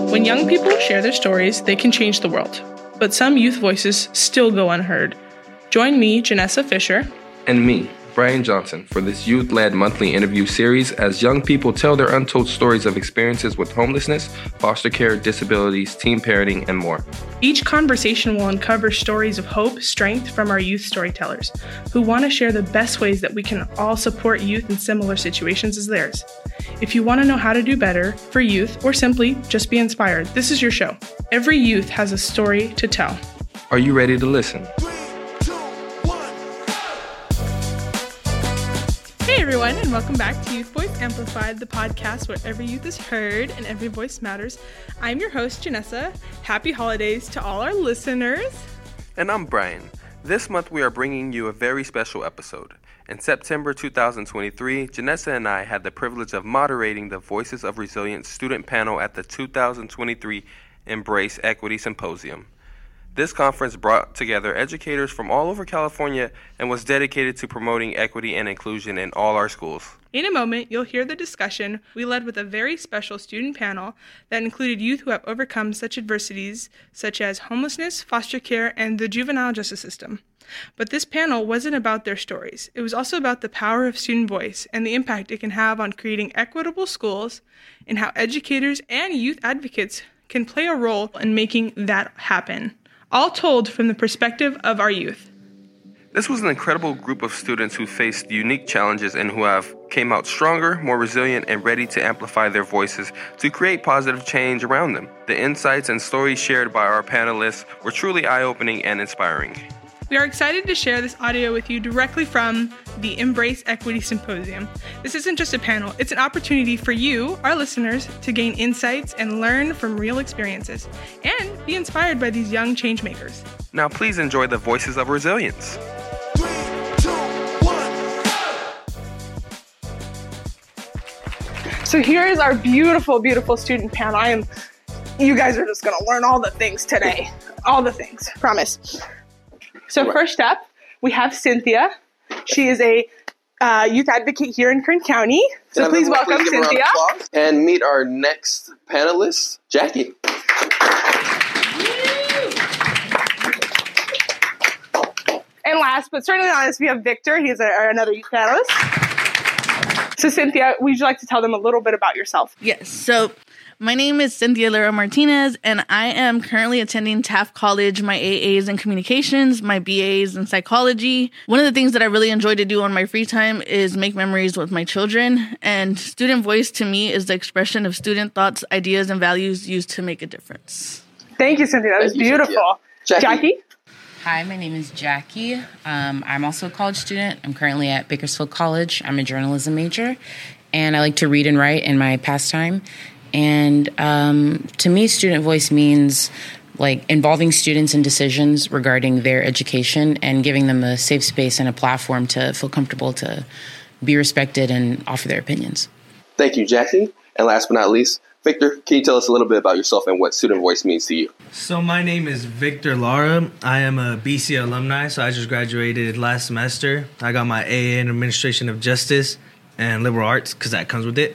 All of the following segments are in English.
When young people share their stories, they can change the world. But some youth voices still go unheard. Join me, Janessa Fisher. And me, Brian Johnson, for this youth-led monthly interview series as young people tell their untold stories of experiences with homelessness, foster care, disabilities, teen parenting, and more. Each conversation will uncover stories of hope, strength from our youth storytellers, who want to share the best ways that we can all support youth in similar situations as theirs. If you want to know how to do better for youth, or simply just be inspired, this is your show. Every youth has a story to tell. Are you ready to listen? Hey everyone, and welcome back to Youth Voice Amplified, the podcast where every youth is heard and every voice matters. I'm your host, Janessa. Happy holidays to all our listeners. And I'm Brian. This month we are bringing you a very special episode. In September 2023, Janessa and I had the privilege of moderating the Voices of Resilience student panel at the 2023 Embrace Equity Symposium. This conference brought together educators from all over California and was dedicated to promoting equity and inclusion in all our schools. In a moment, you'll hear the discussion we led with a very special student panel that included youth who have overcome such adversities such as homelessness, foster care, and the juvenile justice system. But this panel wasn't about their stories. It was also about the power of student voice and the impact it can have on creating equitable schools and how educators and youth advocates can play a role in making that happen. All told from the perspective of our youth. This was an incredible group of students who faced unique challenges and who have came out stronger, more resilient, and ready to amplify their voices to create positive change around them. The insights and stories shared by our panelists were truly eye-opening and inspiring. We are excited to share this audio with you directly from the Embrace Equity Symposium. This isn't just a panel, it's an opportunity for you, our listeners, to gain insights and learn from real experiences and be inspired by these young change makers. Now please enjoy the Voices of Resilience. 3, 2, 1. So here is our beautiful, beautiful student panel. You guys are just gonna learn all the things today. All the things, promise. So first up, we have Cynthia. She is a youth advocate here in Kern County. So please welcome Cynthia. And meet our next panelist, Jackie. And last, but certainly not least, we have Victor. He is another youth panelist. So Cynthia, would you like to tell them a little bit about yourself? Yes. So my name is Cynthia Lara Martinez, and I am currently attending Taft College, my AAs in communications, my BAs in psychology. One of the things that I really enjoy to do on my free time is make memories with my children. And student voice to me is the expression of student thoughts, ideas, and values used to make a difference. Thank you, Cynthia. That was beautiful. Jackie? Hi, my name is Jackie. I'm also a college student. I'm currently at Bakersfield College. I'm a journalism major, and I like to read and write in my pastime. And to me, student voice means like involving students in decisions regarding their education and giving them a safe space and a platform to feel comfortable to be respected and offer their opinions. Thank you, Jackie. And last but not least, Victor, can you tell us a little bit about yourself and what student voice means to you? So my name is Victor Lara. I am a BC alumni, so I just graduated last semester. I got my AA in Administration of Justice and Liberal Arts, because that comes with it.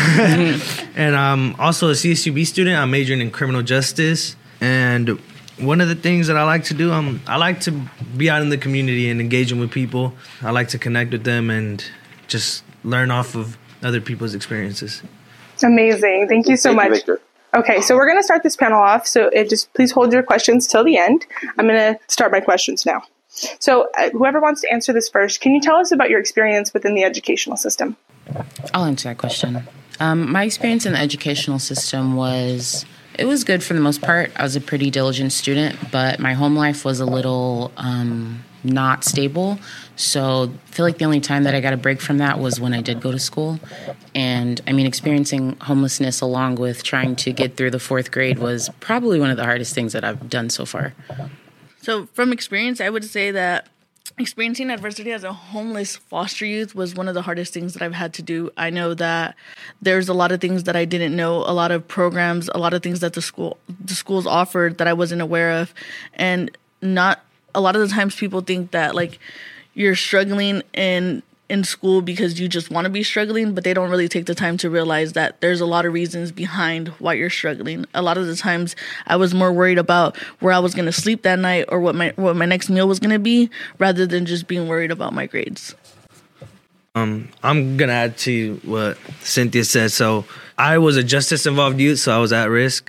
And I'm also a CSUB student. I'm majoring in criminal justice. And one of the things that I like to do, I like to be out in the community and engaging with people. I like to connect with them and just learn off of other people's experiences. Amazing. Thank you so much. Victor. Okay, so we're going to start this panel off. So just please hold your questions till the end. I'm going to start my questions now. So whoever wants to answer this first, can you tell us about your experience within the educational system? I'll answer that question. My experience in the educational system was good for the most part. I was a pretty diligent student, but my home life was a little not stable. So I feel like the only time that I got a break from that was when I did go to school. And I mean, experiencing homelessness along with trying to get through the fourth grade was probably one of the hardest things that I've done so far. So from experience, I would say that experiencing adversity as a homeless foster youth was one of the hardest things that I've had to do. I know that there's a lot of things that I didn't know, a lot of programs, a lot of things that the schools offered that I wasn't aware of. And not a lot of the times people think that like you're struggling in in school because you just want to be struggling, but they don't really take the time to realize that there's a lot of reasons behind why you're struggling. A lot of the times I was more worried about where I was going to sleep that night or what my next meal was going to be, rather than just being worried about my grades. I'm going to add to what Cynthia said. So I was a justice-involved youth, so I was at risk.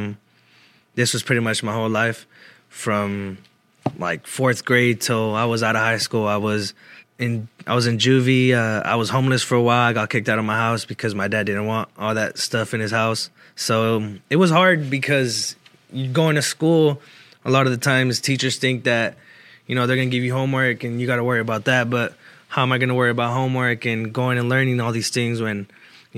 This was pretty much my whole life. From like 4th grade till I was out of high school, I was in juvie. I was homeless for a while. I got kicked out of my house because my dad didn't want all that stuff in his house. So it was hard because you going to school, a lot of the times teachers think that, they're going to give you homework and you got to worry about that. But how am I going to worry about homework and going and learning all these things when,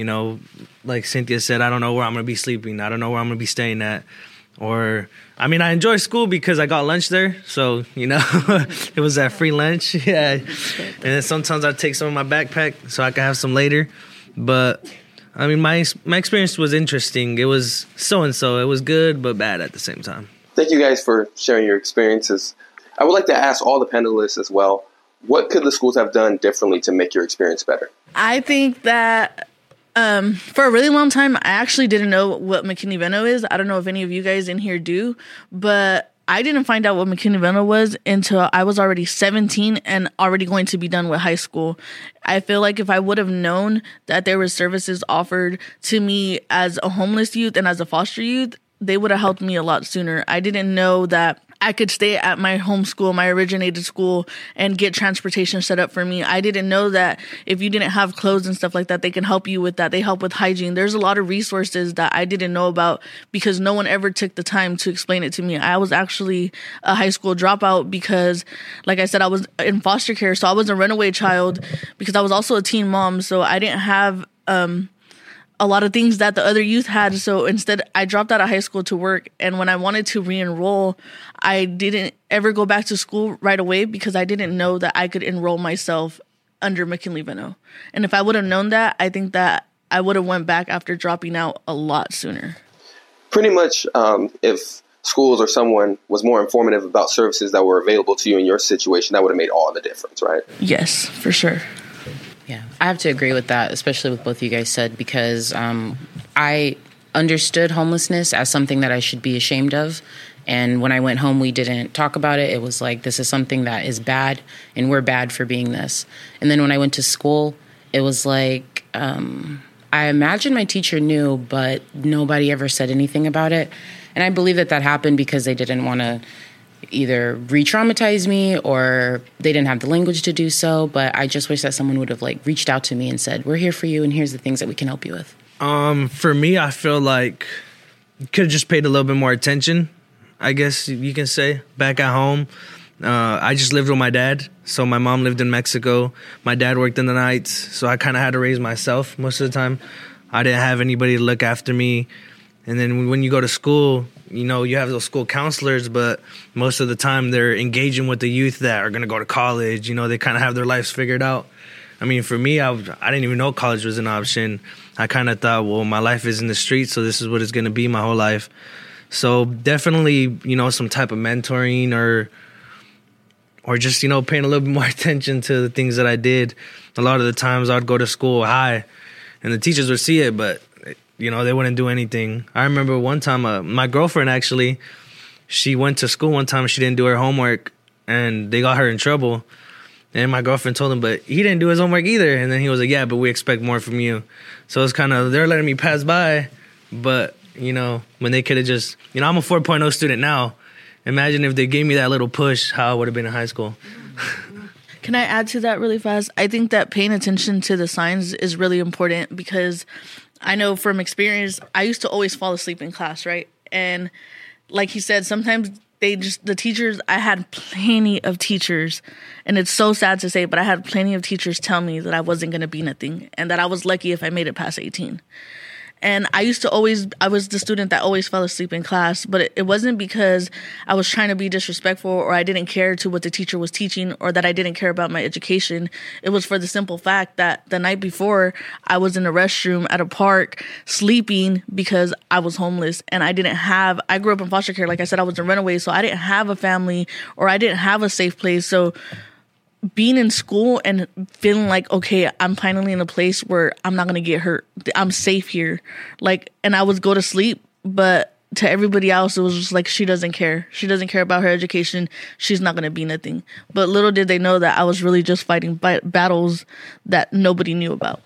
like Cynthia said, I don't know where I'm going to be sleeping. I don't know where I'm going to be staying at. Or, I enjoy school because I got lunch there. So, it was that free lunch. Yeah. And then sometimes I'd take some of my backpack so I could have some later. But, my experience was interesting. It was so-and-so. It was good, but bad at the same time. Thank you guys for sharing your experiences. I would like to ask all the panelists as well, what could the schools have done differently to make your experience better? I think that for a really long time, I actually didn't know what McKinney-Vento is. I don't know if any of you guys in here do, but I didn't find out what McKinney-Vento was until I was already 17 and already going to be done with high school. I feel like if I would have known that there were services offered to me as a homeless youth and as a foster youth, they would have helped me a lot sooner. I didn't know that I could stay at my home school, my originated school, and get transportation set up for me. I didn't know that if you didn't have clothes and stuff like that, they can help you with that. They help with hygiene. There's a lot of resources that I didn't know about because no one ever took the time to explain it to me. I was actually a high school dropout because, like I said, I was in foster care. So I was a runaway child because I was also a teen mom. So I didn't have a lot of things that the other youth had. So instead, I dropped out of high school to work. And when I wanted to re-enroll, I didn't ever go back to school right away because I didn't know that I could enroll myself under McKinley-Vento. And if I would have known that, I think that I would have went back after dropping out a lot sooner. Pretty much, if schools or someone was more informative about services that were available to you in your situation, that would have made all the difference, right? Yes, for sure. Yeah, I have to agree with that, especially with both you guys said, because I understood homelessness as something that I should be ashamed of. And when I went home, we didn't talk about it. It was like, this is something that is bad, and we're bad for being this. And then when I went to school, it was like, I imagine my teacher knew, but nobody ever said anything about it. And I believe that happened because they didn't want to either re-traumatize me or they didn't have the language to do so. But I just wish that someone would have reached out to me and said, we're here for you and here's the things that we can help you with. For me, I feel like you could have just paid a little bit more attention, I guess you can say. Back at home, I just lived with my dad. So my mom lived in Mexico. My dad worked in the nights. So I kind of had to raise myself most of the time. I didn't have anybody to look after me. And then when you go to school, you have those school counselors, but most of the time they're engaging with the youth that are going to go to college. They kind of have their lives figured out. For me, I didn't even know college was an option. I kind of thought, well, my life is in the streets, so this is what it's going to be my whole life. So definitely, some type of mentoring or just, paying a little bit more attention to the things that I did. A lot of the times I'd go to school high and the teachers would see it, but they wouldn't do anything. I remember one time, my girlfriend actually, she went to school one time. She didn't do her homework, and they got her in trouble. And my girlfriend told him, but he didn't do his homework either. And then he was like, yeah, but we expect more from you. So it's kind of, they're letting me pass by. But, when they could have just, I'm a 4.0 student now. Imagine if they gave me that little push, how I would have been in high school. Can I add to that really fast? I think that paying attention to the signs is really important because I know from experience, I used to always fall asleep in class, right? And like he said, sometimes the teachers, I had plenty of teachers, and it's so sad to say, but I had plenty of teachers tell me that I wasn't going to be nothing and that I was lucky if I made it past 18. And I was the student that always fell asleep in class, but it wasn't because I was trying to be disrespectful or I didn't care to what the teacher was teaching or that I didn't care about my education. It was for the simple fact that the night before I was in a restroom at a park sleeping because I was homeless and I grew up in foster care. Like I said, I was a runaway, so I didn't have a family or I didn't have a safe place. So being in school and feeling like, okay, I'm finally in a place where I'm not going to get hurt. I'm safe here. Like, and I would go to sleep, but to everybody else, it was just like, she doesn't care. She doesn't care about her education. She's not going to be nothing. But little did they know that I was really just fighting battles that nobody knew about.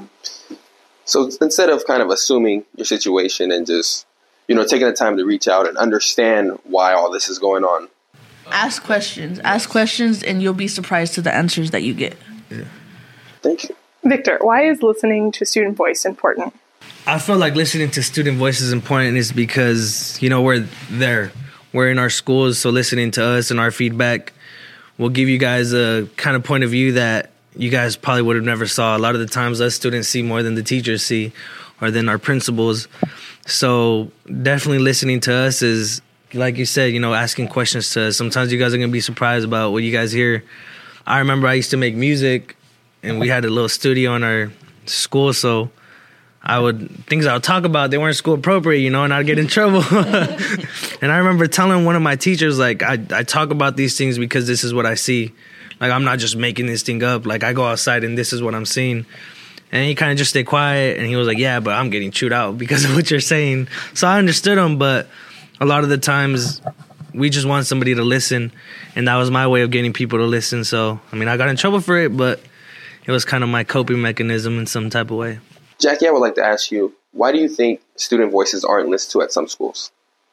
So instead of kind of assuming your situation and just, taking the time to reach out and understand why all this is going on. Ask questions, and you'll be surprised to the answers that you get. Yeah. Thank you. Victor, why is listening to student voice important? I feel like listening to student voice is important is because, we're there. We're in our schools, so listening to us and our feedback will give you guys a kind of point of view that you guys probably would have never saw. A lot of the times us students see more than the teachers see or than our principals. So definitely listening to us is, like you said, asking questions to us. Sometimes you guys are going to be surprised about what you guys hear. I remember I used to make music, and we had a little studio in our school, so things I would talk about, they weren't school appropriate, and I'd get in trouble. And I remember telling one of my teachers, like, I talk about these things because this is what I see. Like, I'm not just making this thing up. Like, I go outside and this is what I'm seeing. And he kind of just stayed quiet, and he was like, yeah, but I'm getting chewed out because of what you're saying. So I understood him, but a lot of the times we just want somebody to listen, and that was my way of getting people to listen. So, I got in trouble for it, but it was kind of my coping mechanism in some type of way. Jackie, I would like to ask you, why do you think student voices aren't listened to at some schools?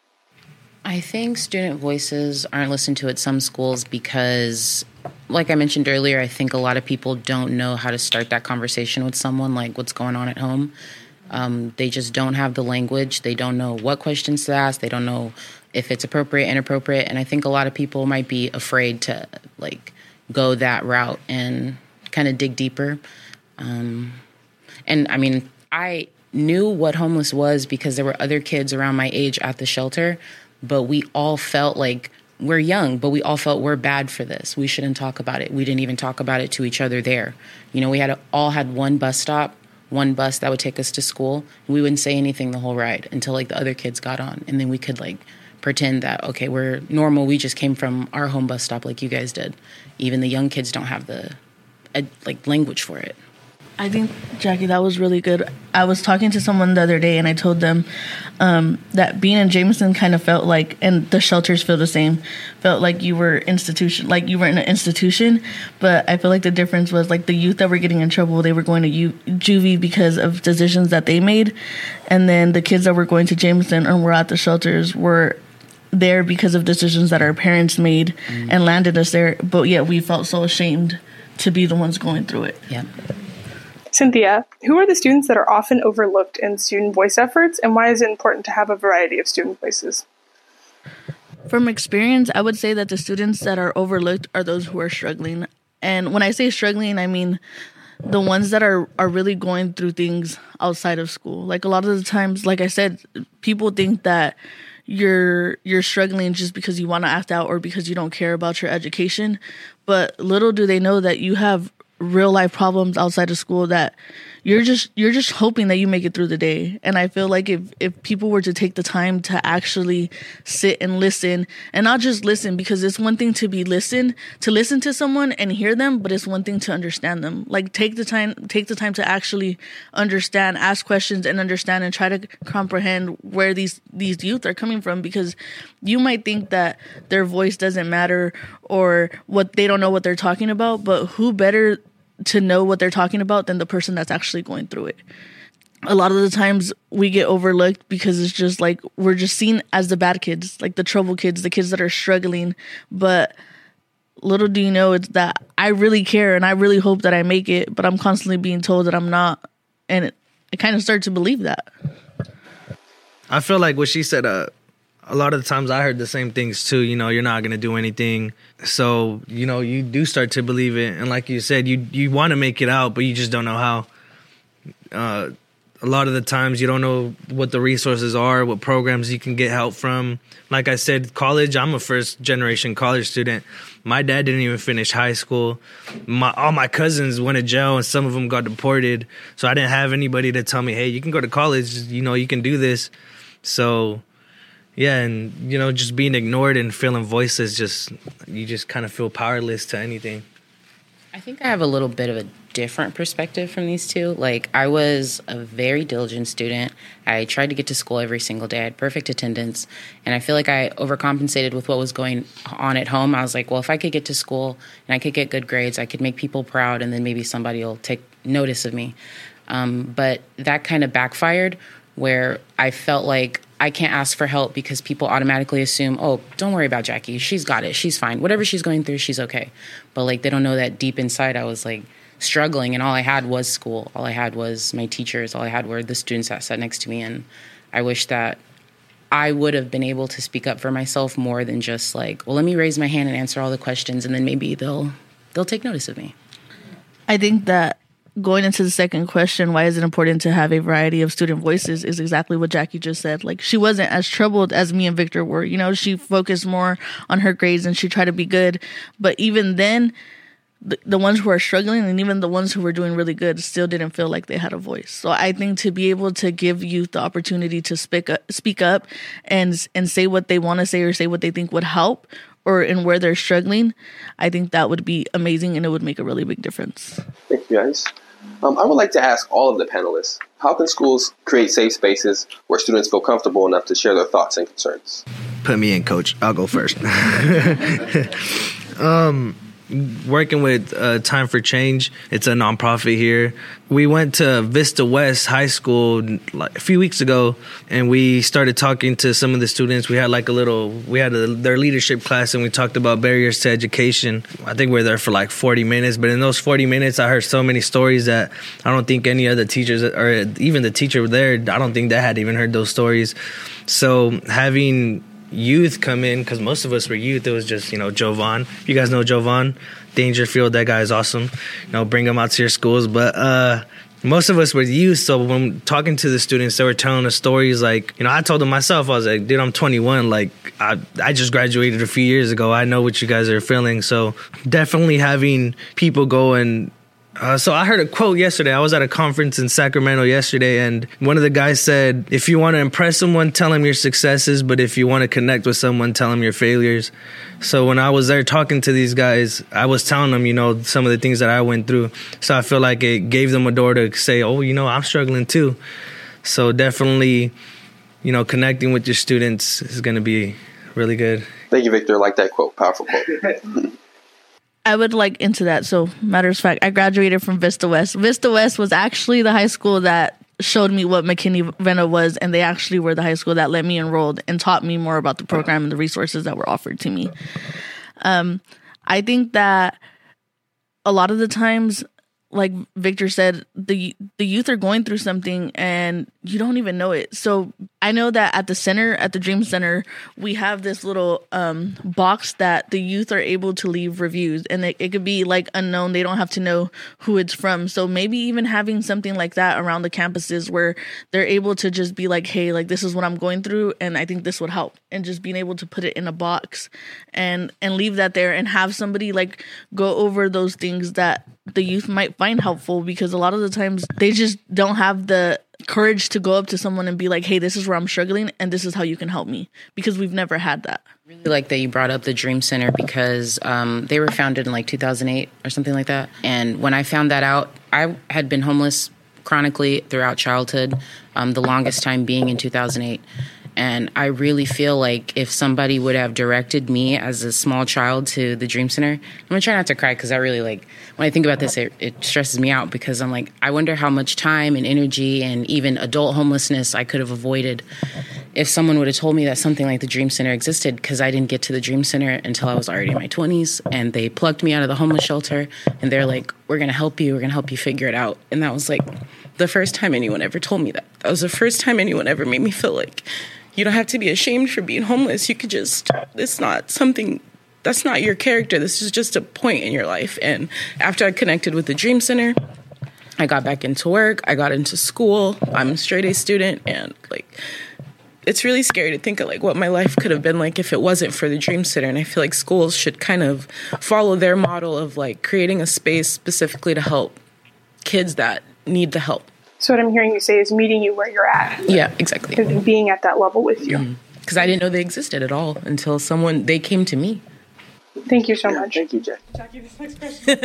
I think student voices aren't listened to at some schools because, like I mentioned earlier, I think a lot of people don't know how to start that conversation with someone, like what's going on at home. They just don't have the language. They don't know what questions to ask. They don't know if it's appropriate, inappropriate. And I think a lot of people might be afraid to go that route and kind of dig deeper. I knew what homeless was because there were other kids around my age at the shelter, but we all felt like we're young, but we all felt we're bad for this. We shouldn't talk about it. We didn't even talk about it to each other there. We all had one bus stop, one bus that would take us to school. We wouldn't say anything the whole ride until the other kids got on. And then we could pretend that, okay, we're normal. We just came from our home bus stop like you guys did. Even the young kids don't have the language for it. I think, Jackie, that was really good. I was talking to someone the other day, and I told them that being in Jameson kind of felt like, and the shelters feel the same, felt like you were in an institution. But I feel like the difference was the youth that were getting in trouble, they were going to juvie because of decisions that they made, and then the kids that were going to Jameson and were at the shelters were there because of decisions that our parents made and landed us there. But yet we felt so ashamed to be the ones going through it. Yeah. Cynthia, who are the students that are often overlooked in student voice efforts, and why is it important to have a variety of student voices? From experience, I would say that the students that are overlooked are those who are struggling. And when I say struggling, I mean the ones that are really going through things outside of school. A lot of the times, like I said, people think that you're struggling just because you want to act out or because you don't care about your education. But little do they know that you have real life problems outside of school that you're just hoping that you make it through the day. And I feel like if people were to take the time to actually sit and listen, and not just listen, because it's one thing to listen to someone and hear them, but it's one thing to understand them. Take the time to actually understand, ask questions and understand, and try to comprehend where these youth are coming from, because you might think that their voice doesn't matter or they don't know what they're talking about, but who better to know what they're talking about than the person that's actually going through it. A lot of the times we get overlooked because it's just we're just seen as the bad kids, the trouble kids, the kids that are struggling. But little do you know, it's that I really care and I really hope that I make it, but I'm constantly being told that I'm not. And I kind of start to believe that. I feel like what she said, a lot of the times I heard the same things too. You're not going to do anything. So, you do start to believe it. And like you said, you want to make it out, but you just don't know how. A lot of the times you don't know what the resources are, what programs you can get help from. Like I said, college, I'm a first generation college student. My dad didn't even finish high school. All my cousins went to jail and some of them got deported. So I didn't have anybody to tell me, hey, you can go to college, you can do this. So yeah, and, just being ignored and feeling voiceless, you just kind of feel powerless to anything. I think I have a little bit of a different perspective from these two. Like, I was a very diligent student. I tried to get to school every single day. I had perfect attendance. And I feel like I overcompensated with what was going on at home. I was like, well, if I could get to school and I could get good grades, I could make people proud, and then maybe somebody will take notice of me. But that kind of backfired, where I felt like I can't ask for help because people automatically assume, oh, don't worry about Jackie. She's got it. She's fine. Whatever she's going through, she's okay. But, like, they don't know that deep inside I was, like, struggling, and all I had was school. All I had was my teachers. All I had were the students that sat next to me, and I wish that I would have been able to speak up for myself more than just, like, well, let me raise my hand and answer all the questions, and then maybe they'll take notice of me. I think that going into the second question, why is it important to have a variety of student voices, is exactly what Jackie just said. Like, she wasn't as troubled as me and Victor were. You know, she focused more on her grades and she tried to be good. But even then, the ones who are struggling and even the ones who were doing really good still didn't feel like they had a voice. So I think to be able to give youth the opportunity to speak up and say what they want to say or say what they think would help, or in where they're struggling, I think that would be amazing, and it would make a really big difference. Thank you, guys. I would like to ask all of the panelists, how can schools create safe spaces where students feel comfortable enough to share their thoughts and concerns? Put me in, Coach. I'll go first. Working with Time for Change, it's a nonprofit here. We went to Vista West High School like a few weeks ago, and we started talking to some of the students. We had their leadership class, and we talked about barriers to education. I think we were there for like 40 minutes, but in those 40 minutes, I heard so many stories that I don't think any other teachers, or even the teacher there, I don't think they had even heard those stories. So having youth come in, because most of us were youth. It was just, Jovan. You guys know Jovan Dangerfield. That guy is awesome. Bring him out to your schools. But most of us were youth. So when talking to the students, they were telling us stories like, I told them myself, I was like, dude, I'm 21. Like, I just graduated a few years ago. I know what you guys are feeling. So definitely having people go and so I heard a quote yesterday. I was at a conference in Sacramento yesterday, and one of the guys said, if you want to impress someone, tell them your successes, but if you want to connect with someone, tell them your failures. So when I was there talking to these guys, I was telling them, some of the things that I went through. So I feel like it gave them a door to say, oh, I'm struggling too. So definitely, connecting with your students is going to be really good. Thank you, Victor. I like that quote. Powerful quote. I would like into that. So, matter of fact, I graduated from Vista West. Vista West was actually the high school that showed me what McKinney-Vento was, and they actually were the high school that let me enroll and taught me more about the program and the resources that were offered to me. I think that a lot of the times, like Victor said, the youth are going through something and you don't even know it. So I know that at the Dream Center, we have this little box that the youth are able to leave reviews, and it could be like unknown. They don't have to know who it's from. So maybe even having something like that around the campuses where they're able to just be like, hey, like, this is what I'm going through, and I think this would help. And just being able to put it in a box and leave that there and have somebody like go over those things that the youth might find helpful, because a lot of the times they just don't have the courage to go up to someone and be like, hey, this is where I'm struggling and this is how you can help me, because we've never had that. I really like that you brought up the Dream Center, because they were founded in like 2008 or something like that. And when I found that out, I had been homeless chronically throughout childhood, the longest time being in 2008. And I really feel like if somebody would have directed me as a small child to the Dream Center, I'm going to try not to cry, because I really when I think about this, it stresses me out, because I'm like, I wonder how much time and energy and even adult homelessness I could have avoided if someone would have told me that something like the Dream Center existed, because I didn't get to the Dream Center until I was already in my 20s, and they plucked me out of the homeless shelter, and they're like, we're going to help you. We're going to help you figure it out. And that was like the first time anyone ever told me that. That was the first time anyone ever made me feel like, you don't have to be ashamed for being homeless. You could just, it's not something, that's not your character. This is just a point in your life. And after I connected with the Dream Center, I got back into work. I got into school. I'm a straight A student. And like, it's really scary to think of like what my life could have been like if it wasn't for the Dream Center. And I feel like schools should kind of follow their model of like creating a space specifically to help kids that need the help. So what I'm hearing you say is meeting you where you're at. Yeah, exactly. And being at that level with you. Because I didn't know they existed at all until they came to me. Thank you so much. Thank you, Jack. Jackie, this next question.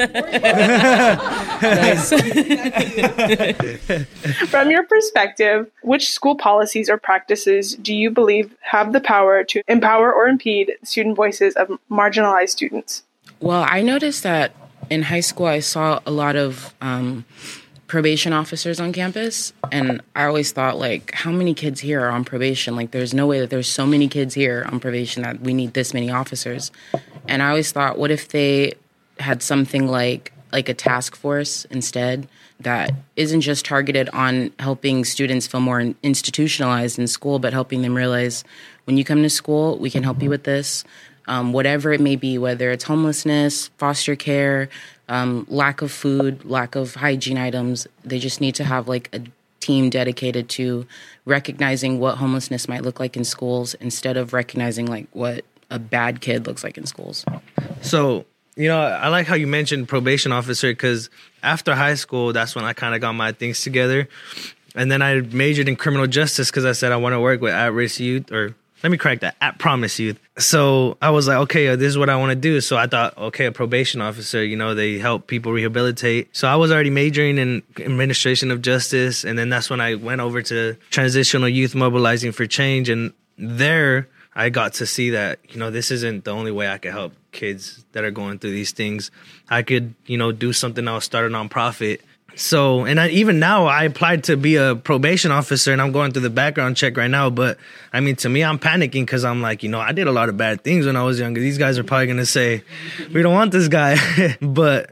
From your perspective, which school policies or practices do you believe have the power to empower or impede student voices of marginalized students? Well, I noticed that in high school I saw a lot of probation officers on campus, and I always thought, like, how many kids here are on probation? Like, there's no way that there's so many kids here on probation that we need this many officers. And I always thought, what if they had something like a task force instead that isn't just targeted on helping students feel more institutionalized in school, but helping them realize when you come to school, we can help you with this, whatever it may be, whether it's homelessness, foster care, lack of food, lack of hygiene items. They just need to have like a team dedicated to recognizing what homelessness might look like in schools instead of recognizing like what a bad kid looks like in schools. So, I like how you mentioned probation officer, because after high school, that's when I kind of got my things together. And then I majored in criminal justice because I said I want to work with at-risk youth, or let me correct that, at-promise youth. So I was like, okay, this is what I want to do. So I thought, okay, a probation officer, they help people rehabilitate. So I was already majoring in administration of justice. And then that's when I went over to transitional youth mobilizing for change. And there I got to see that, this isn't the only way I could help kids that are going through these things. I could, do something else, start a nonprofit. So, and even now I applied to be a probation officer, and I'm going through the background check right now. But I mean, to me, I'm panicking because I'm like, I did a lot of bad things when I was younger. These guys are probably going to say, we don't want this guy. But,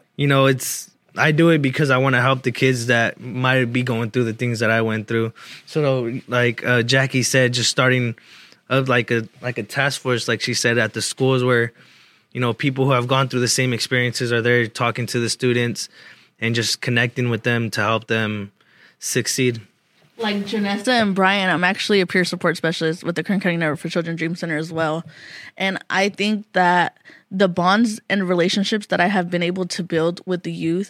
I do it because I want to help the kids that might be going through the things that I went through. So like Jackie said, just starting of like a task force, like she said, at the schools where, people who have gone through the same experiences are there talking to the students and just connecting with them to help them succeed. Like Janessa and Brian, I'm actually a peer support specialist with the Kern County Network for Children Dream Center as well. And I think that the bonds and relationships that I have been able to build with the youth,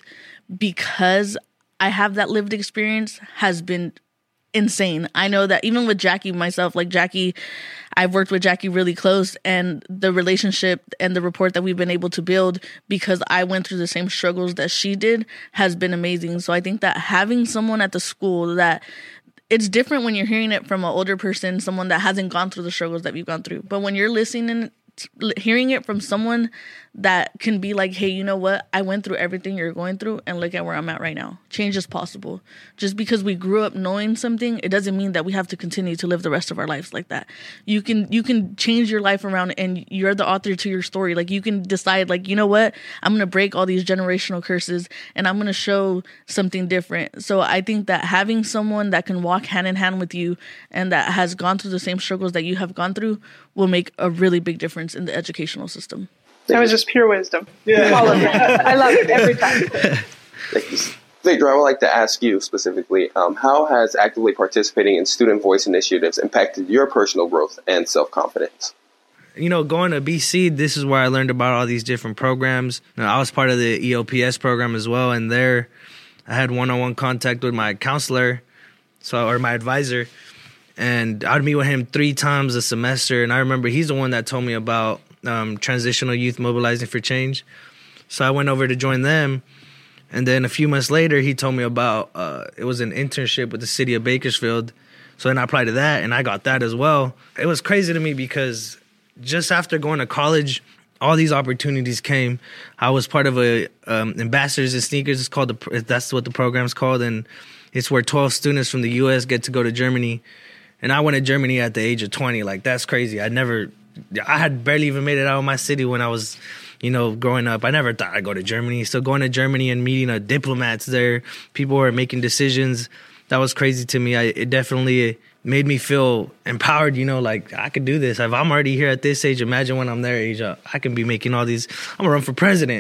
because I have that lived experience, has been insane. I know that even with Jackie, myself, like Jackie, I've worked with Jackie really close, and the relationship and the rapport that we've been able to build because I went through the same struggles that she did has been amazing. So I think that having someone at the school that it's different when you're hearing it from an older person, someone that hasn't gone through the struggles that we've gone through. But when you're listening, hearing it from someone that can be like, hey, you know what? I went through everything you're going through, and look at where I'm at right now. Change is possible. Just because we grew up knowing something, it doesn't mean that we have to continue to live the rest of our lives like that. You can change your life around, and you're the author to your story. Like, you can decide, like, you know what? I'm going to break all these generational curses, and I'm going to show something different. So I think that having someone that can walk hand in hand with you and that has gone through the same struggles that you have gone through will make a really big difference in the educational system. That was just pure wisdom. Yeah. All of it. I love it every time. Victor, I would like to ask you specifically, how has actively participating in student voice initiatives impacted your personal growth and self-confidence? Going to BC, this is where I learned about all these different programs. I was part of the EOPS program as well, and there I had one-on-one contact with my counselor, or my advisor, and I'd meet with him 3 times a semester. And I remember he's the one that told me about transitional youth mobilizing for change. So I went over to join them. And then a few months later, he told me about, it was an internship with the city of Bakersfield. So then I applied to that, and I got that as well. It was crazy to me because just after going to college, all these opportunities came. I was part of a Ambassadors and Sneakers. It's called that's what the program's called, and it's where 12 students from the U.S. get to go to Germany. And I went to Germany at the age of 20. Like, that's crazy. I had barely even made it out of my city when I was, growing up. I never thought I'd go to Germany. So going to Germany and meeting diplomats there, people who are making decisions, that was crazy to me. It definitely made me feel empowered, like I could do this. If I'm already here at this age, imagine when I'm their age, I can be making all these, I'm gonna run for president,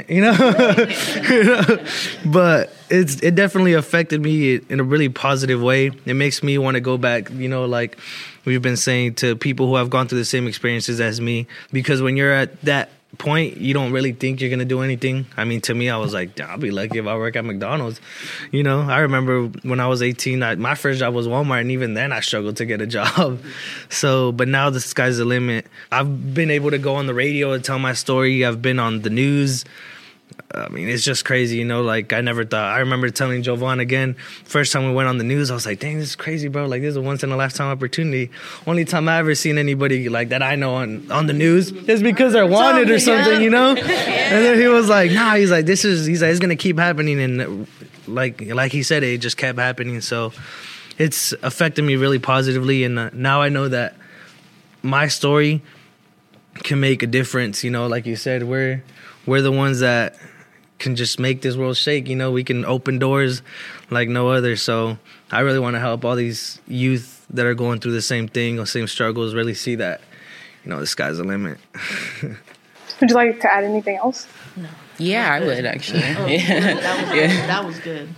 But it definitely affected me in a really positive way. It makes me want to go back, like we've been saying, to people who have gone through the same experiences as me. Because when you're at that point, you don't really think you're going to do anything. I mean, to me, I was like, I'll be lucky if I work at McDonald's. You know, I remember when I was 18, my first job was Walmart, and even then I struggled to get a job. So, but now the sky's the limit. I've been able to go on the radio and tell my story. I've been on the news. I mean, it's just crazy, you know, like I never thought. I remember telling Jovan again, first time we went on the news, I was like, dang, this is crazy, bro. Like, this is a once in a lifetime opportunity. Only time I ever seen anybody like that I know on the news is because they're wanted or something, you know? And then he was like, nah, he's like, it's going to keep happening. And like he said, it just kept happening. So it's affected me really positively. And now I know that my story can make a difference, you know, like you said, we're the ones that can just make this world shake. You know, we can open doors like no other. So I really want to help all these youth that are going through the same thing or same struggles really see that, you know, the sky's the limit. Would you like to add anything else? No. Yeah, I would actually. That was good.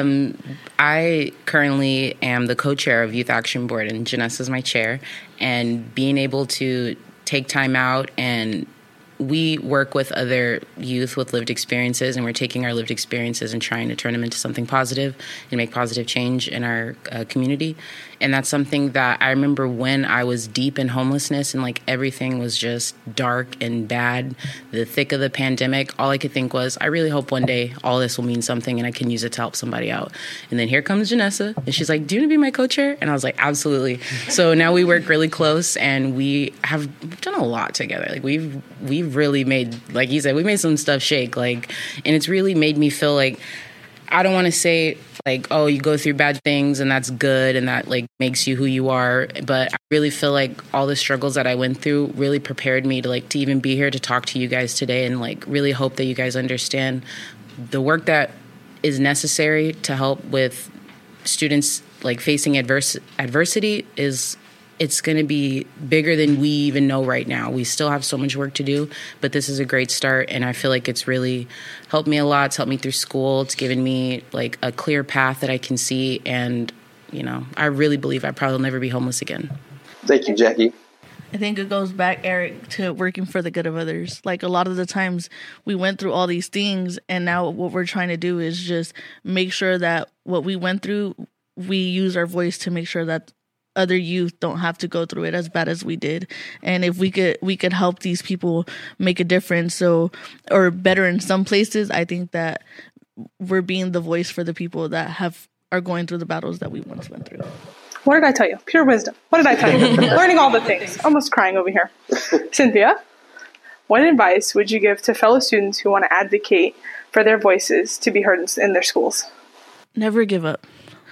I currently am the co-chair of Youth Action Board, and Janessa is my chair. And being able to take time out, and we work with other youth with lived experiences, and we're taking our lived experiences and trying to turn them into something positive and make positive change in our community. And that's something that I remember when I was deep in homelessness and like everything was just dark and bad, the thick of the pandemic, all I could think was, I really hope one day all this will mean something and I can use it to help somebody out. And then here comes Janessa, and she's like, do you want to be my co-chair? And I was like, absolutely. So now we work really close, and we've done a lot together. Like we've really made, like you said, we made some stuff shake. Like, and it's really made me feel like, I don't want to say like, oh, you go through bad things and that's good and that like makes you who you are. But I really feel like all the struggles that I went through really prepared me to even be here to talk to you guys today, and like really hope that you guys understand the work that is necessary to help with students like facing adversity is, it's going to be bigger than we even know right now. We still have so much work to do, but this is a great start. And I feel like it's really helped me a lot. It's helped me through school. It's given me like a clear path that I can see. And, you know, I really believe I probably will never be homeless again. Thank you, Jackie. I think it goes back, Eric, to working for the good of others. Like a lot of the times we went through all these things, and now what we're trying to do is just make sure that what we went through, we use our voice to make sure that other youth don't have to go through it as bad as we did. And if we could help these people make a difference, or better in some places, I think that we're being the voice for the people that are going through the battles that we once went through. What did I tell you? Pure wisdom. What did I tell you? Learning all the things. Almost crying over here. Cynthia, what advice would you give to fellow students who want to advocate for their voices to be heard in their schools? Never give up.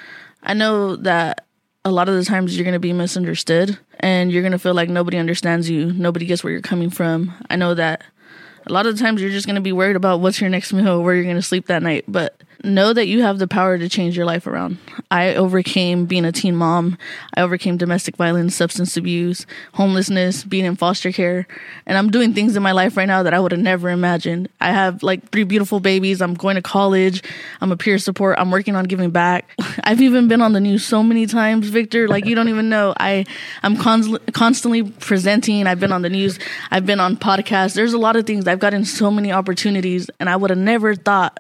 I know that a lot of the times you're going to be misunderstood, and you're going to feel like nobody understands you. Nobody gets where you're coming from. I know that a lot of the times you're just going to be worried about what's your next meal, where you're going to sleep that night. But know that you have the power to change your life around. I overcame being a teen mom. I overcame domestic violence, substance abuse, homelessness, being in foster care. And I'm doing things in my life right now that I would have never imagined. I have like 3 beautiful babies. I'm going to college. I'm a peer support. I'm working on giving back. I've even been on the news so many times, Victor, like you don't even know. I'm constantly presenting. I've been on the news. I've been on podcasts. There's a lot of things. I've gotten so many opportunities, and I would have never thought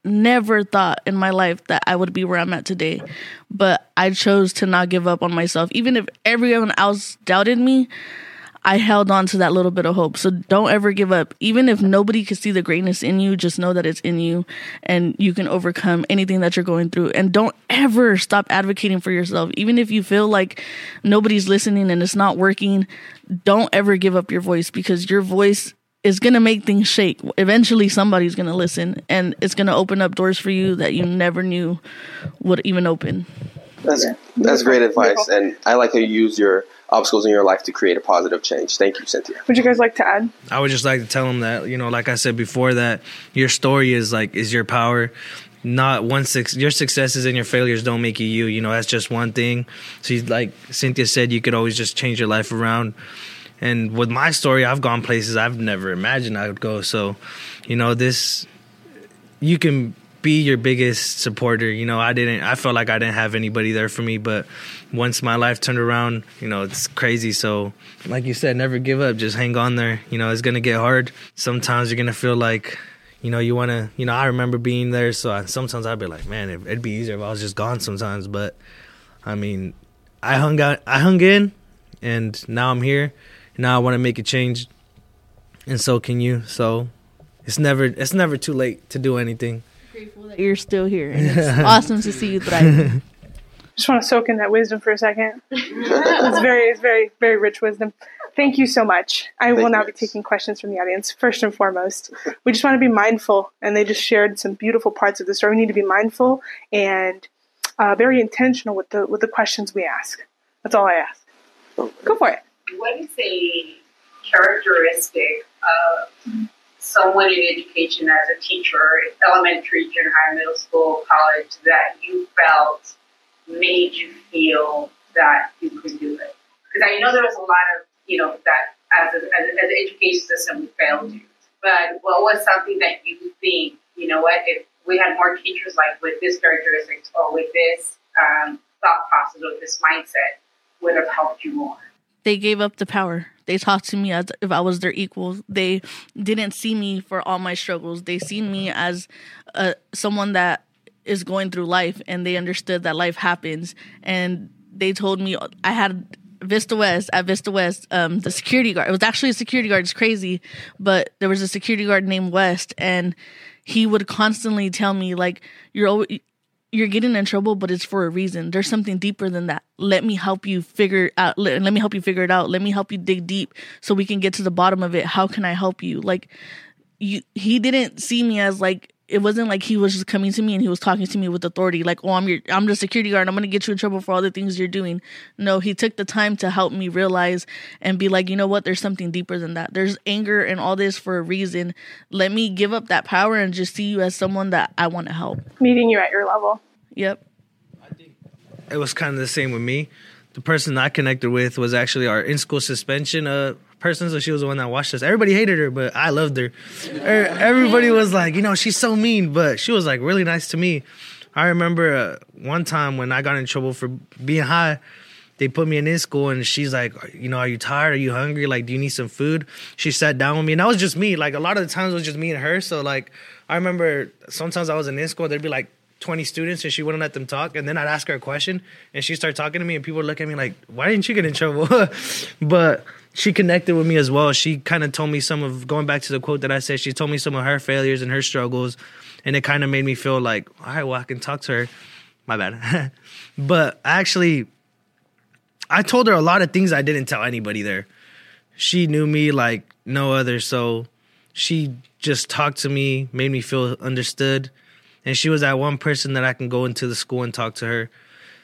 in my life that I would be where I'm at today. But I chose to not give up on myself. Even if everyone else doubted me, I held on to that little bit of hope. So don't ever give up. Even if nobody could see the greatness in you, just know that it's in you, and you can overcome anything that you're going through. And don't ever stop advocating for yourself. Even if you feel like nobody's listening and it's not working, don't ever give up your voice, because your voice is going to make things shake. Eventually somebody's going to listen, and it's going to open up doors for you that you never knew would even open. That's great advice. And I like how you use your obstacles in your life to create a positive change. Thank you, Cynthia. Would you guys like to add? I would just like to tell them that, you know, like I said before, that your story is your power. Not your successes and your failures don't make you. You know, that's just one thing. So like Cynthia said, you could always just change your life around. And with my story, I've gone places I've never imagined I would go. So, you know, you can be your biggest supporter. I felt like I didn't have anybody there for me, but once my life turned around, it's crazy. So like you said, never give up, just hang on there. It's going to get hard. Sometimes you're going to feel like, you want to, I remember being there. So sometimes I'd be like, man, it'd be easier if I was just gone sometimes. But I mean, I hung in, and now I'm here. Now I want to make a change, and so can you. So it's never too late to do anything. Grateful that you're still here, and it's awesome to see you thrive. Just want to soak in that wisdom for a second. It's very, very rich wisdom. Thank you so much. I will now be taking questions from the audience. First and foremost, we just want to be mindful, and they just shared some beautiful parts of the story. We need to be mindful and very intentional with the questions we ask. That's all I ask. Go for it. What is a characteristic of someone in education as a teacher, elementary, junior high, middle school, college, that you felt made you feel that you could do it? Because I know there was a lot of, that as an education system we failed you. But what was something that you think, if we had more teachers like with this characteristics or with this thought process or this mindset would have helped you more? They gave up the power. They talked to me as if I was their equal. They didn't see me for all my struggles. They seen me as someone that is going through life, and they understood that life happens. And they told me I had at Vista West, the security guard. It was actually a security guard. It's crazy, but there was a security guard named West, and he would constantly tell me, like, you're getting in trouble, but it's for a reason. There's something deeper than that. Let me help you figure it out. Let me help you figure it out. Let me help you dig deep so we can get to the bottom of it. How can I help you? Like, he didn't see me as like, it wasn't like he was just coming to me and he was talking to me with authority. Like, oh, I'm the security guard. I'm going to get you in trouble for all the things you're doing. No, he took the time to help me realize and be like, you know what? There's something deeper than that. There's anger and all this for a reason. Let me give up that power and just see you as someone that I want to help. Meeting you at your level. Yep. I think it was kind of the same with me. The person I connected with was actually our in-school suspension person, so she was the one that watched us. Everybody hated her, but I loved her. Everybody was like, she's so mean, but she was like really nice to me. I remember one time when I got in trouble for being high, they put me in school, and she's like, are you tired? Are you hungry? Like, do you need some food? She sat down with me, and that was just me. Like, a lot of the times it was just me and her. So, like, I remember sometimes I was in school, there'd be like 20 students, and she wouldn't let them talk, and then I'd ask her a question, and she'd start talking to me, and people would look at me like, why didn't you get in trouble? But she connected with me as well. She kind of told me going back to the quote that I said, she told me some of her failures and her struggles, and it kind of made me feel like, all right, well, I can talk to her. My bad. But actually, I told her a lot of things I didn't tell anybody there. She knew me like no other, so she just talked to me, made me feel understood. And she was that one person that I can go into the school and talk to her.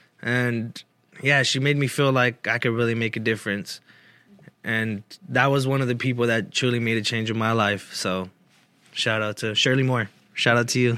And yeah, she made me feel like I could really make a difference. And that was one of the people that truly made a change in my life. So shout out to Shirley Moore. Shout out to you.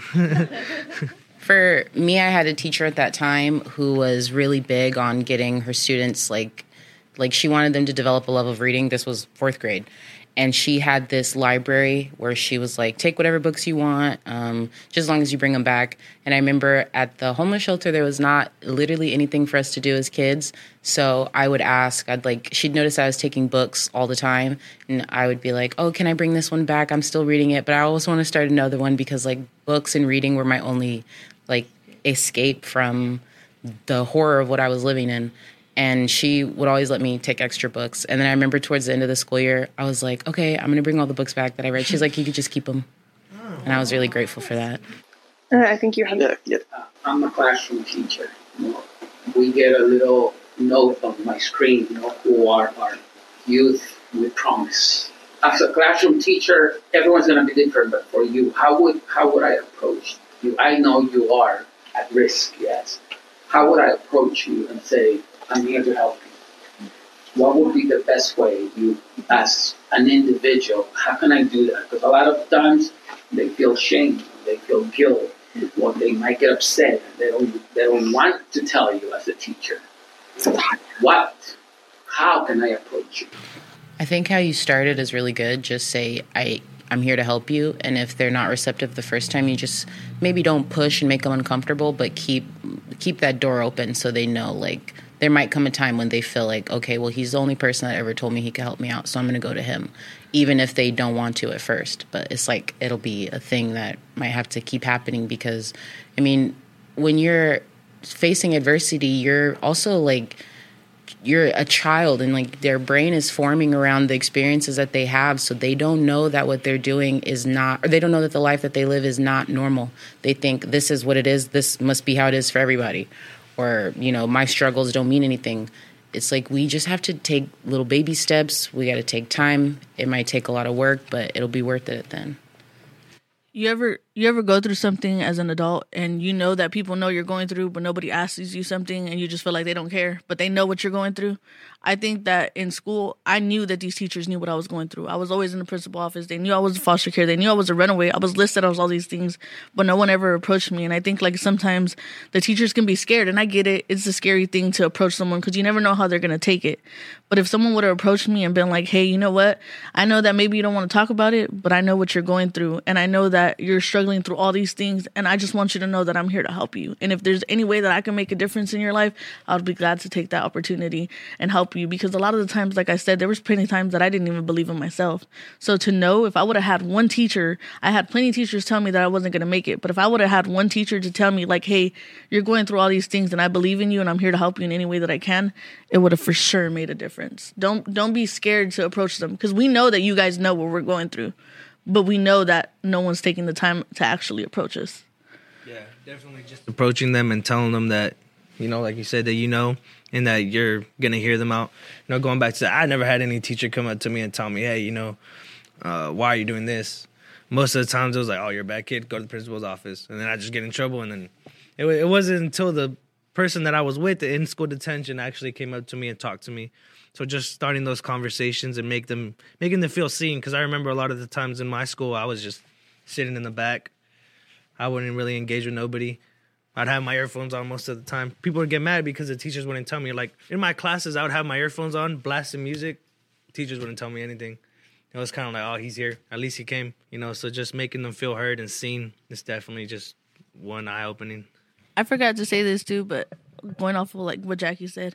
For me, I had a teacher at that time who was really big on getting her students, like she wanted them to develop a love of reading. This was 4th grade. And she had this library where she was like, take whatever books you want, just as long as you bring them back. And I remember at the homeless shelter, there was not literally anything for us to do as kids. So I would ask, she'd notice I was taking books all the time. And I would be like, oh, can I bring this one back? I'm still reading it. But I always want to start another one because books and reading were my only escape from the horror of what I was living in. And she would always let me take extra books. And then I remember towards the end of the school year, I was like, okay, I'm going to bring all the books back that I read. She's like, you could just keep them. And I was really grateful for that. I think you have I'm a classroom teacher. We get a little note on my screen, who are our youth with promise. As a classroom teacher, everyone's going to be different, but for you, how would I approach you? I know you are at risk, yes. How would I approach you and say, I'm here to help you? What would be the best way, you as an individual, how can I do that? Because a lot of times they feel shame, they feel guilt, or they might get upset. They don't want to tell you as a teacher. How can I approach you? I think how you started is really good. Just say, I I'm here to help you. And if they're not receptive the first time, you just maybe don't push and make them uncomfortable, but keep that door open so they know, like, there might come a time when they feel like, okay, well, he's the only person that ever told me he could help me out, so I'm going to go to him, even if they don't want to at first. But it's like it'll be a thing that might have to keep happening because, I mean, when you're facing adversity, you're also like, you're a child and like their brain is forming around the experiences that they have. So they don't know that what they're doing is not, or they don't know that the life that they live is not normal. They think this is what it is. This must be how it is for everybody. Or, you know, my struggles don't mean anything. It's like we just have to take little baby steps. We got to take time. It might take a lot of work, but it'll be worth it then. You ever go through something as an adult and you know that people know you're going through, but nobody asks you something and you just feel like they don't care, but they know what you're going through? I think that in school, I knew that these teachers knew what I was going through. I was always in the principal office. They knew I was in foster care. They knew I was a runaway. I was listed as all these things, but no one ever approached me. And I think like sometimes the teachers can be scared, and I get it. It's a scary thing to approach someone because you never know how they're going to take it. But if someone would have approached me and been like, hey, you know what? I know that maybe you don't want to talk about it, but I know what you're going through. And I know that you're struggling through all these things. And I just want you to know that I'm here to help you. And if there's any way that I can make a difference in your life, I would be glad to take that opportunity and help you. Because a lot of the times, like I said, there was plenty of times that I didn't even believe in myself. So to know if I would have had one teacher, I had plenty of teachers tell me that I wasn't going to make it. But if I would have had one teacher to tell me like, hey, you're going through all these things and I believe in you and I'm here to help you in any way that I can, it would have for sure made a difference. Don't be scared to approach them because we know that you guys know what we're going through, but we know that no one's taking the time to actually approach us. Yeah, definitely just approaching them and telling them that, you know, like you said, that you know, and that you're going to hear them out. You know, going back to that, I never had any teacher come up to me and tell me, hey, you know, why are you doing this? Most of the times it was like, oh, you're a bad kid, go to the principal's office. And then I just get in trouble. And then it wasn't until the person that I was with in school detention actually came up to me and talked to me. So just starting those conversations and making them feel seen. Because I remember a lot of the times in my school, I was just sitting in the back. I wouldn't really engage with nobody. I'd have my earphones on most of the time. People would get mad because the teachers wouldn't tell me. Like, in my classes, I would have my earphones on, blasting music. Teachers wouldn't tell me anything. It was kind of like, oh, he's here. At least he came. You know, so just making them feel heard and seen is definitely just one eye-opening. I forgot to say this too, but going off of like what Jackie said,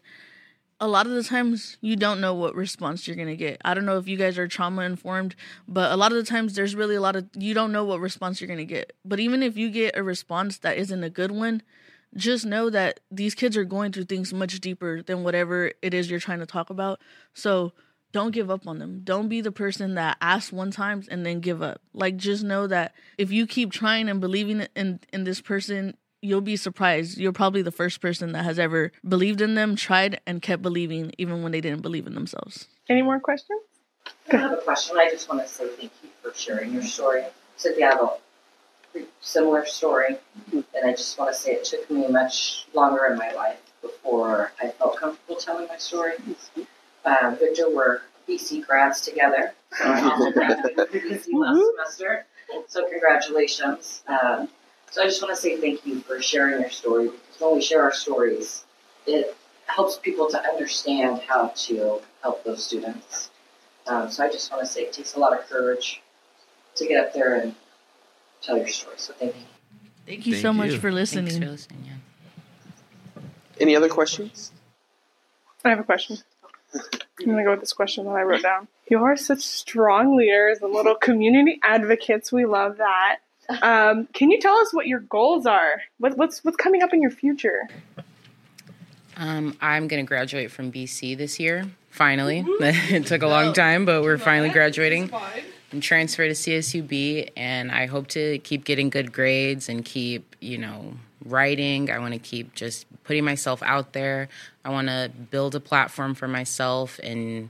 a lot of the times you don't know what response you're going to get. I don't know if you guys are trauma informed, but a lot of the times there's really you don't know what response you're going to get. But even if you get a response that isn't a good one, just know that these kids are going through things much deeper than whatever it is you're trying to talk about. So don't give up on them. Don't be the person that asks one time and then give up. Like, just know that if you keep trying and believing in this person, you'll be surprised. You're probably the first person that has ever believed in them, tried, and kept believing even when they didn't believe in themselves. Any more questions? I have a question. I just want to say thank you for sharing your story. Cynthia, I have a similar story, and I just want to say it took me much longer in my life before I felt comfortable telling my story. Victor, we're BC grads together. So I also graduated from BC last semester. So congratulations. So I just want to say thank you for sharing your story, because when we share our stories, it helps people to understand how to help those students. So I just want to say it takes a lot of courage to get up there and tell your story. So thank you. Thank you so much for listening. Thanks for listening, yeah. Any other questions? I have a question. I'm going to go with this question that I wrote down. You are such strong leaders and little community advocates. We love that. Can you tell us what your goals are? What's coming up in your future? I'm going to graduate from BC this year, finally. It took a long time, but we're finally graduating. And transfer to CSUB, and I hope to keep getting good grades and keep, writing. I want to keep just putting myself out there. I want to build a platform for myself, and,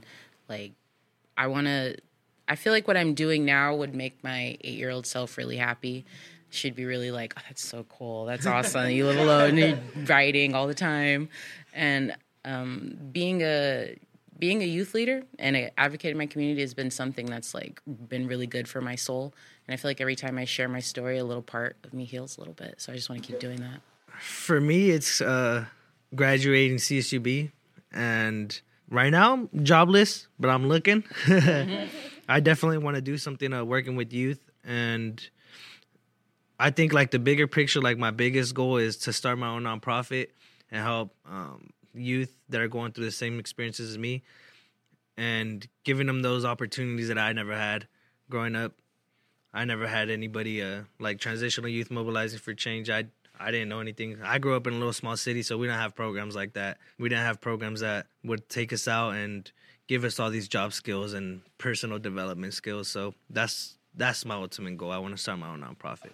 I feel like what I'm doing now would make my 8-year-old self really happy. She'd be really like, oh, that's so cool. That's awesome. You live alone, you're writing all the time. And being a youth leader and advocating my community has been something that's been really good for my soul. And I feel like every time I share my story, a little part of me heals a little bit. So I just want to keep doing that. For me, it's graduating CSUB. And right now, I'm jobless, but I'm looking. I definitely want to do something working with youth, and I think like the bigger picture, like my biggest goal is to start my own nonprofit and help youth that are going through the same experiences as me, and giving them those opportunities that I never had growing up. I never had anybody like transitional youth mobilizing for change. I didn't know anything. I grew up in a little small city, so we didn't have programs like that. We didn't have programs that would take us out and give us all these job skills and personal development skills. So that's my ultimate goal. I want to start my own nonprofit.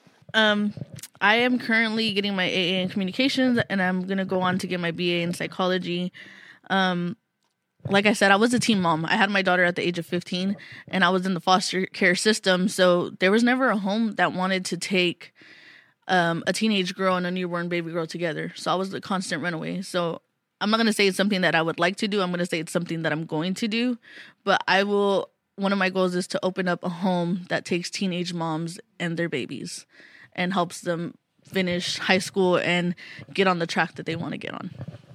I am currently getting my AA in communications, and I'm going to go on to get my BA in psychology. Like I said, I was a teen mom. I had my daughter at the age of 15, and I was in the foster care system. So there was never a home that wanted to take a teenage girl and a newborn baby girl together. So I was the constant runaway. So I'm not going to say it's something that I would like to do. I'm going to say it's something that I'm going to do. But one of my goals is to open up a home that takes teenage moms and their babies and helps them finish high school and get on the track that they want to get on.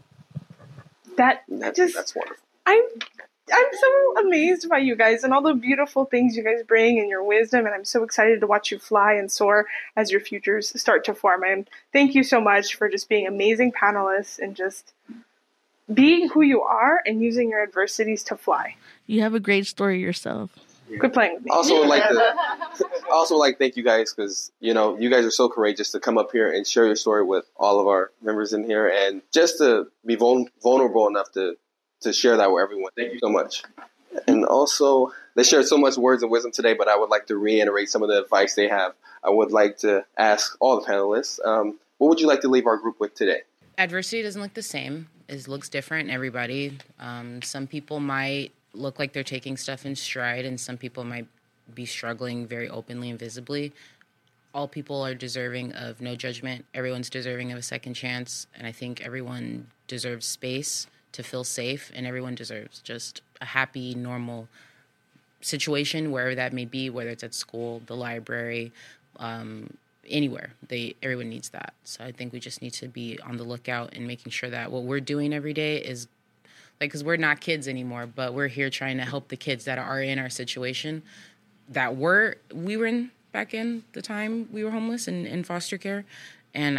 That's wonderful. I'm so amazed by you guys and all the beautiful things you guys bring and your wisdom, and I'm so excited to watch you fly and soar as your futures start to form. And thank you so much for just being amazing panelists and just being who you are and using your adversities to fly. You have a great story yourself. Quit playing with me. Also would like to thank you guys, because you guys are so courageous to come up here and share your story with all of our members in here, and just to be vulnerable enough to share that with everyone. Thank you so much. And also, they shared so much words of wisdom today, but I would like to reiterate some of the advice they have. I would like to ask all the panelists, what would you like to leave our group with today? Adversity doesn't look the same. It looks different in everybody. Some people might look like they're taking stuff in stride, and some people might be struggling very openly and visibly. All people are deserving of no judgment. Everyone's deserving of a second chance, and I think everyone deserves space to feel safe, and everyone deserves just a happy, normal situation, wherever that may be, whether it's at school, the library, anywhere. Everyone needs that. So I think we just need to be on the lookout and making sure that what we're doing every day is, like, because we're not kids anymore, but we're here trying to help the kids that are in our situation that we were in back in the time we were homeless and in foster care. And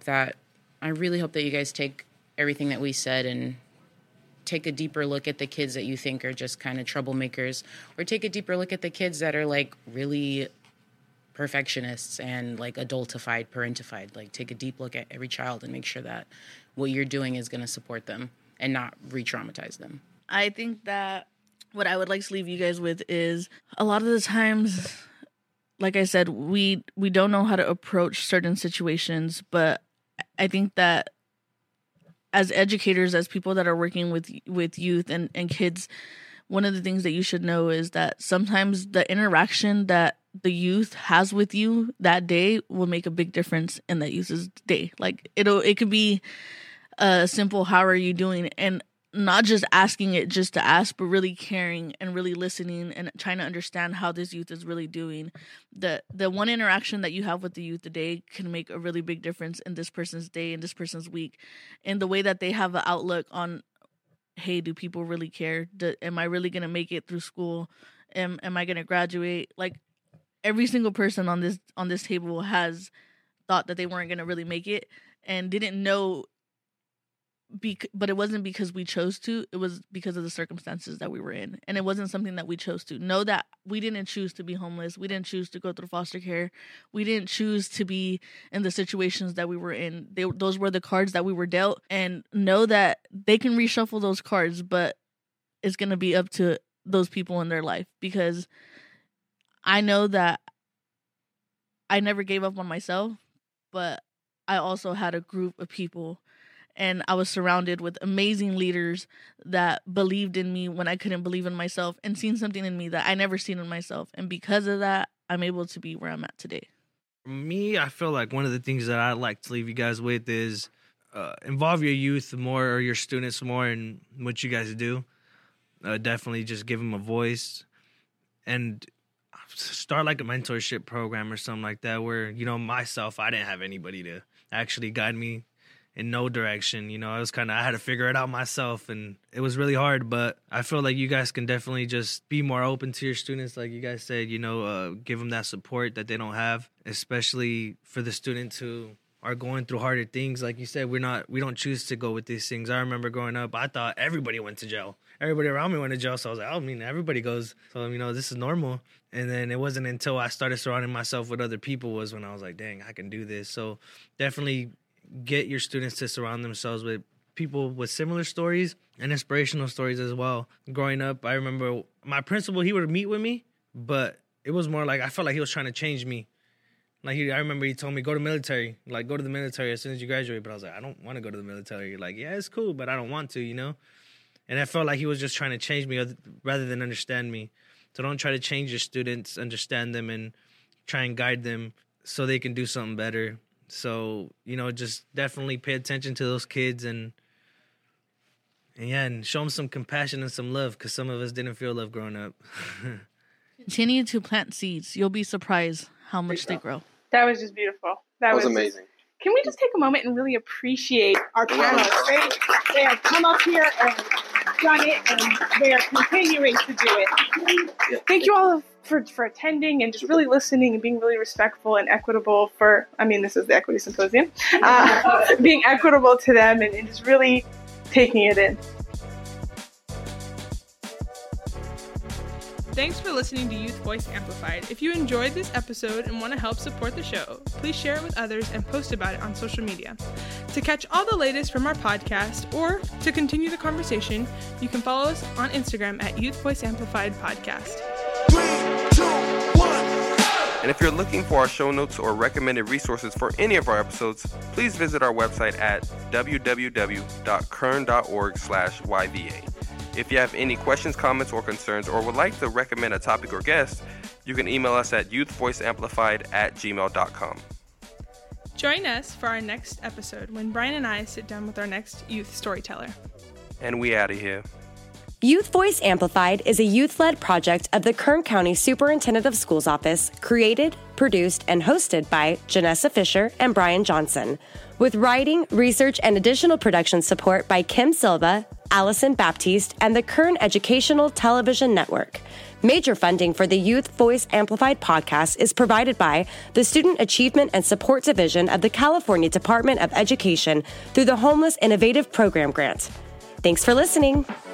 I really hope that you guys take everything that we said and take a deeper look at the kids that you think are just kind of troublemakers, or take a deeper look at the kids that are like really perfectionists and like adultified, parentified. Like, take a deep look at every child and make sure that what you're doing is going to support them and not re-traumatize them. I think that what I would like to leave you guys with is, a lot of the times, like I said, we don't know how to approach certain situations, but I think that as educators, as people that are working with youth and kids, one of the things that you should know is that sometimes the interaction that the youth has with you that day will make a big difference in that youth's day. Like, it could be a simple, how are you doing? And not just asking it just to ask, but really caring and really listening and trying to understand how this youth is really doing. The one interaction that you have with the youth today can make a really big difference in this person's day and this person's week, and the way that they have an outlook on, hey, do people really care? Am I really going to make it through school? Am I going to graduate? Like, every single person on this table has thought that they weren't going to really make it and didn't know. But it wasn't because we chose to. It was because of the circumstances that we were in. And it wasn't something that we chose to. Know that we didn't choose to be homeless. We didn't choose to go through foster care. We didn't choose to be in the situations that we were in. Those were the cards that we were dealt. And know that they can reshuffle those cards, but it's going to be up to those people in their life. Because I know that I never gave up on myself, but I also had a group of people, and I was surrounded with amazing leaders that believed in me when I couldn't believe in myself, and seen something in me that I never seen in myself. And because of that, I'm able to be where I'm at today. For me, I feel like one of the things that I'd like to leave you guys with is involve your youth more, or your students more, in what you guys do. Definitely just give them a voice, and start like a mentorship program or something like that, where, myself, I didn't have anybody to actually guide me in no direction. You know, I had to figure it out myself, and it was really hard, but I feel like you guys can definitely just be more open to your students. Like you guys said, you know, give them that support that they don't have, especially for the students who are going through harder things. Like you said, we don't choose to go with these things. I remember growing up, I thought everybody went to jail. Everybody around me went to jail, so I was like, I mean, everybody goes. So, you know, this is normal. And then it wasn't until I started surrounding myself with other people was when I was like, dang, I can do this. So definitely get your students to surround themselves with people with similar stories and inspirational stories as well. Growing up, I remember my principal, he would meet with me, but it was more like I felt like he was trying to change me. Like I remember he told me, go to military, like go to the military as soon as you graduate. But I was like, I don't want to go to the military. Like, yeah, it's cool, but I don't want to, you know? And I felt like he was just trying to change me rather than understand me. So don't try to change your students, understand them, and try and guide them so they can do something better. So, you know, just definitely pay attention to those kids and show them some compassion and some love, because some of us didn't feel love growing up. Continue to plant seeds. You'll be surprised how much they grow. That was just beautiful. That was amazing. Can we just take a moment and really appreciate our panelists? They have come up here and done it, and they are continuing to do it. Thank you all for attending and just really listening and being really respectful and equitable this is the Equity Symposium, being equitable to them and just really taking it in. Thanks for listening to Youth Voice Amplified. If you enjoyed this episode and want to help support the show, please share it with others and post about it on social media. To catch all the latest from our podcast or to continue the conversation, you can follow us on Instagram at Youth Voice Amplified Podcast. 3, 2, 1. And if you're looking for our show notes or recommended resources for any of our episodes, please visit our website at www.kern.org/YVA. If you have any questions, comments, or concerns, or would like to recommend a topic or guest, you can email us at youthvoiceamplified@gmail.com. Join us for our next episode when Brian and I sit down with our next youth storyteller. And we out of here. Youth Voice Amplified is a youth-led project of the Kern County Superintendent of Schools Office, created, produced, and hosted by Janessa Fisher and Brian Johnson, with writing, research, and additional production support by Kim Silva, Allison Baptiste, and the Kern Educational Television Network. Major funding for the Youth Voice Amplified podcast is provided by the Student Achievement and Support Division of the California Department of Education through the Homeless Innovative Program Grant. Thanks for listening.